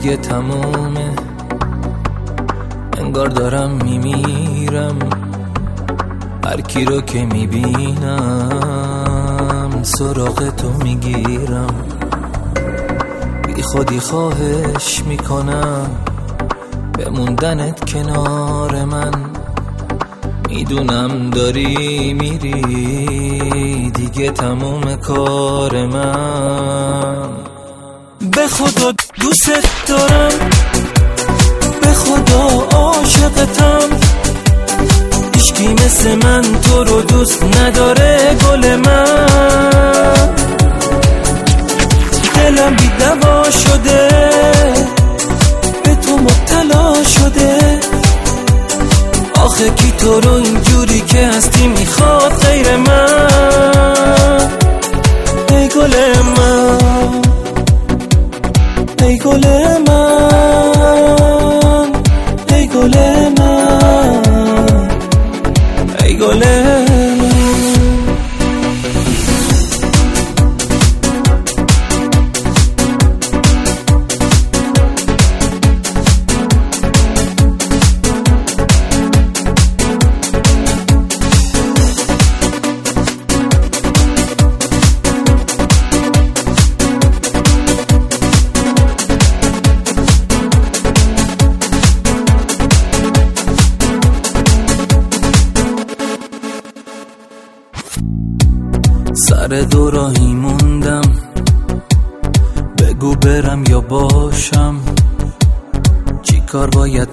دیگه تمومه، انگار دارم میمیرم. هر کی رو که میبینم سراغ تو میگیرم. بی خودی خواهش میکنم بموندنت کنار من. میدونم داری میری، دیگه تموم کار من. به خدا دوست دارم، به خدا عاشقتم. هیچکی مثل من تو رو دوست نداره گل من. دلم بی دوا شده، به تو مبتلا شده. آخه کی تو رو اینجوری که هستی میخواد غیر من؟ ای گل من، ای گل من، ای گل من، ای گل من. سر دو راهی موندم، بگو برم یا باشم. چی کار باید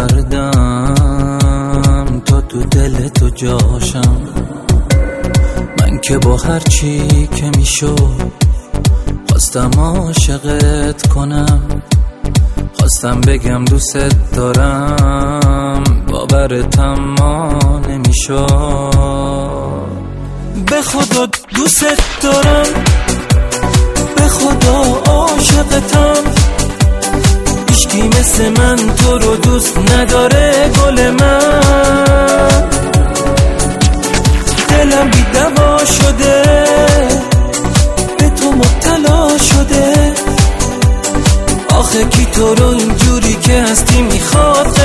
میکردم تا تو دل تو جاشم؟ من که با هر چی که میشد خواستم عاشقت کنم. خواستم بگم دوست دارم، باورتم ما نمیشد. به خدا دوست دارم، به خدا عاشقتم. هیچکی مثل من تو رو دوست نداره گل من. دلم بی دوا شده، به تو مبتلا شده. آخه کی تو رو اینجوری که هستی میخواد